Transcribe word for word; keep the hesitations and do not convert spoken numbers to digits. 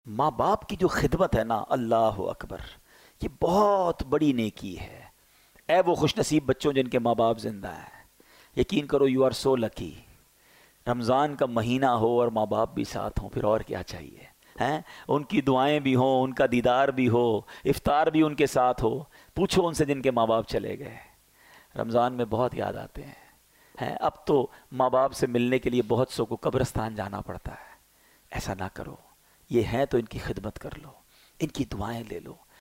माँ बाप की जो खिदमत है ना, अल्लाह अकबर, ये बहुत बड़ी नेकी है। ऐ वो खुशनसीब बच्चों जिनके माँ बाप जिंदा हैं, यकीन करो you are so lucky. Ramzan का महीना हो और माँ बाप भी साथ हों, फिर और क्या चाहिए। हैं, उनकी दुआएं भी हों, उनका दीदार भी हो, इफ्तार भी उनके साथ हो। पूछो उनसे जिनके माँ बाप चले गए, रमज़ान में बहुत याद आते हैं। हैं, अब तो माँ बाप से मिलने के लिए बहुत सौ को कब्रिस्तान जाना पड़ता है। ऐसा ना करो, ये हैं तो इनकी खिदमत कर लो, इनकी दुआएं ले लो।